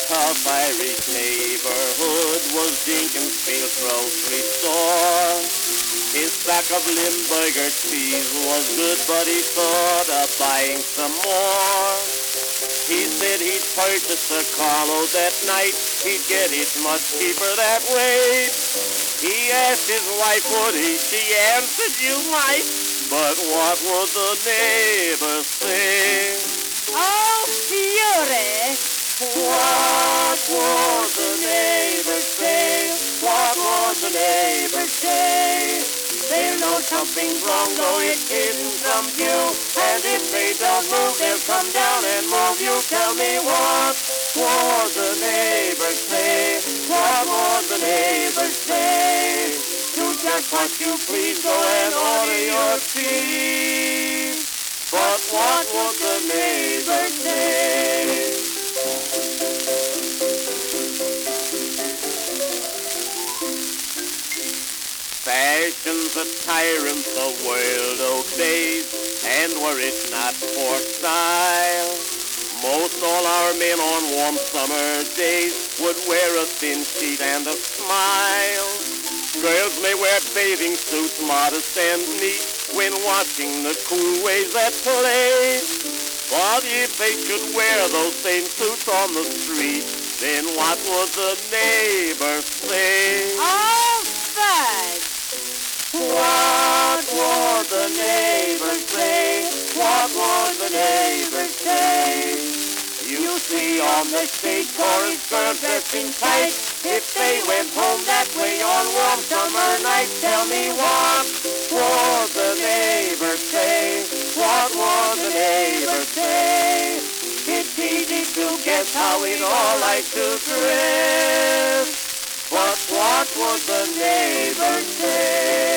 tough Irish neighborhood was Jenkinsfield grocery store. His sack of Limburger cheese was good, but he thought of buying some more. He said he'd purchase a carload that night. He'd get it much cheaper that way. He asked his wife, would he? She answered, you might. But what would the neighbors say? Oh, fury! What would the neighbors say? What would the neighbors say? They'll know something's wrong, though it's hidden from view. And if they don't move, they'll come down and move you. Tell me what would the neighbors say? What would the neighbors say? Do just what you please, go and order your cheese. But what would the neighbors say? Fashion's a tyrant the world obeys, and were it not for style, most all our men on warm summer days would wear a thin sheet and a smile. Girls may wear bathing suits, modest and neat, when watching the cool waves that play. But if they should wear those same suits on the street, then what would the neighbors say? Oh, fudge! What would the neighbors say? What would the neighbors say? You see on the street chorus girls dressing tight. If they went home that way on warm summer nights, tell me what would the neighbors say? What would the neighbors say? It's easy to guess how we'd all like to dress. But what would the neighbors say?